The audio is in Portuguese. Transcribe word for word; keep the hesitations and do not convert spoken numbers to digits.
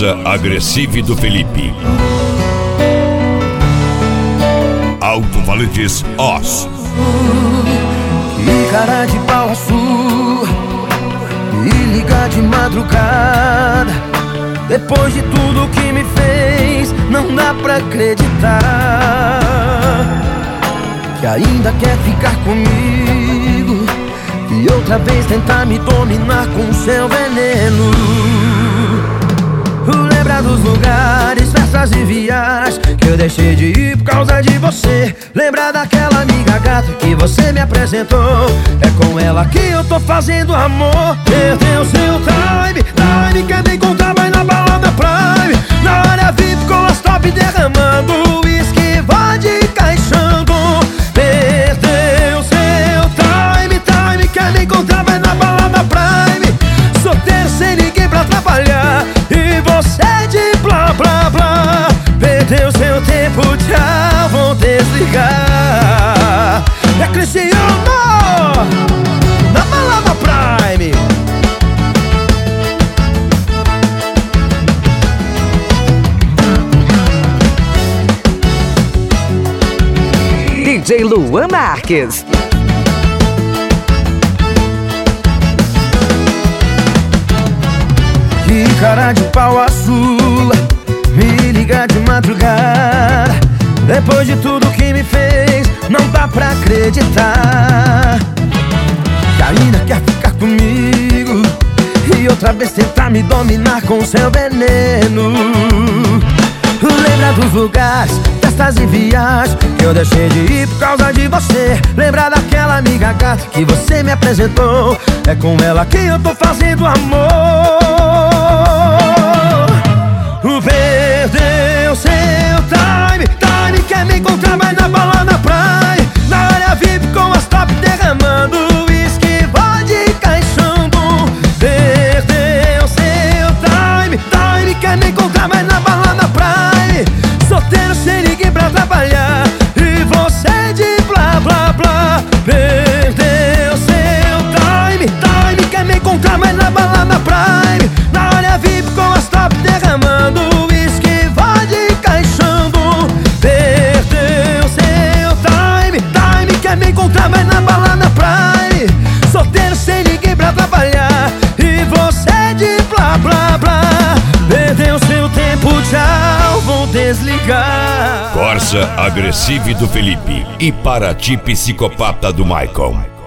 Corsa Agressive do Felipe. Alto Valentis Os. Que cara de pau a sua, me liga de madrugada. Depois de tudo que me fez, não dá pra acreditar que ainda quer ficar comigo e outra vez tentar me dominar com seu veneno. Lembra dos lugares, festas e viagens que eu deixei de ir por causa de você. Lembra daquela amiga gata que você me apresentou. É com ela que eu tô fazendo amor. Perdeu seu time, time quer me encontrar, vai na balada Prime. Na área V I P com as top derramando uísque, vodka encaixando. Perdeu seu time, time quer me encontrar, vai na balada Prime. Solteiro sem ninguém pra trabalhar e você de blá blá blá. Perdeu seu tempo, tchau, vou desligar. É Cristiano na balada Prime. D J Luan Marques. Que cara de pau a sua, me liga de madrugada. Depois de tudo que me fez, não dá pra acreditar que ainda quer ficar comigo e outra vez tentar me dominar com seu veneno. Lembra dos lugares, festas e viagens que eu deixei de ir por causa de você. Lembra daquela amiga gata que você me apresentou. É com ela que eu tô fazendo amor. Perdeu seu time, time quer me encontrar, vai na balada Prime. Na área V I P com as top derramando uísque, vodka encaixando. Perdeu seu time, time quer me encontrar, vai na balada Prime. Solteiro sem ninguém pra trabalhar e você de blá blá blá. Perdeu seu time, time quer me encontrar, vai na balada Prime. Na área V I P com as top derramando uísque, vodka encaixando. Perdeu seu time, time quer me encontrar, vai na balada Prime. Solteiro sem ninguém pra trabalhar e você de blá blá blá. Perdeu seu tempo, tchau, vou desligar. Corsa Agressive do Felipe e Paraty Psicopata do Maicon.